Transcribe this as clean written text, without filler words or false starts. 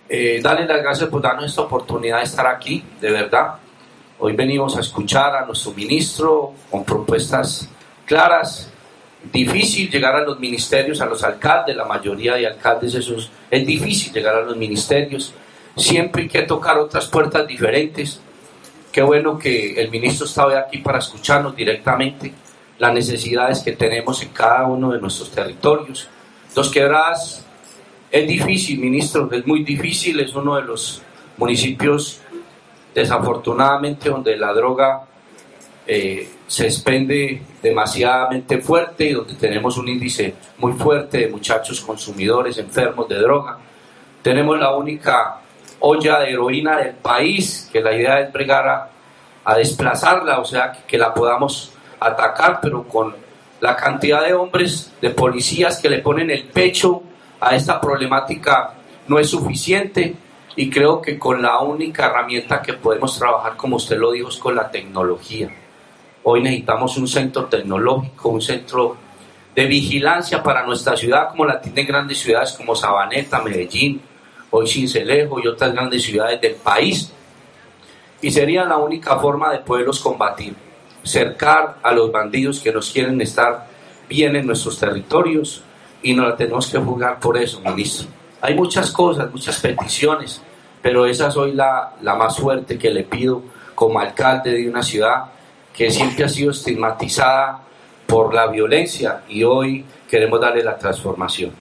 Darle las gracias por darnos esta oportunidad de estar aquí, de verdad. Hoy venimos a escuchar a nuestro ministro con propuestas claras. Difícil llegar a los ministerios, a los alcaldes, la mayoría de alcaldes, es difícil llegar a los ministerios. Siempre hay que tocar otras puertas diferentes. Qué bueno que el ministro está hoy aquí para escucharnos directamente las necesidades que tenemos en cada uno de nuestros territorios. Dos Quebradas es difícil, ministro, es muy difícil, es uno de los municipios desafortunadamente donde la droga se expende demasiadamente fuerte y donde tenemos un índice muy fuerte de muchachos consumidores enfermos de droga. Tenemos la única olla de heroína del país, que la idea es bregar a desplazarla, o sea, que la podamos atacar, pero con la cantidad de hombres, de policías que le ponen el pecho a esta problemática no es suficiente, y creo que con la única herramienta que podemos trabajar, como usted lo dijo, es con la tecnología. Hoy necesitamos un centro tecnológico, un centro de vigilancia para nuestra ciudad, como la tienen grandes ciudades como Sabaneta, Medellín, hoy Sincelejo y otras grandes ciudades del país. Y sería la única forma de poderlos combatir, cercar a los bandidos que nos quieren estar bien en nuestros territorios, y nos la tenemos que jugar por eso, ministro. Hay muchas cosas, muchas peticiones, pero esa es hoy la más fuerte que le pido como alcalde de una ciudad que siempre ha sido estigmatizada por la violencia, y hoy queremos darle la transformación.